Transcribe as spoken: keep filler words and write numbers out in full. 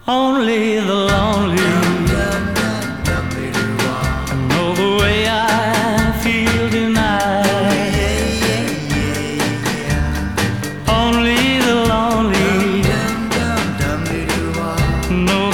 Only the lonely know the way I feel tonight. Only the lonely know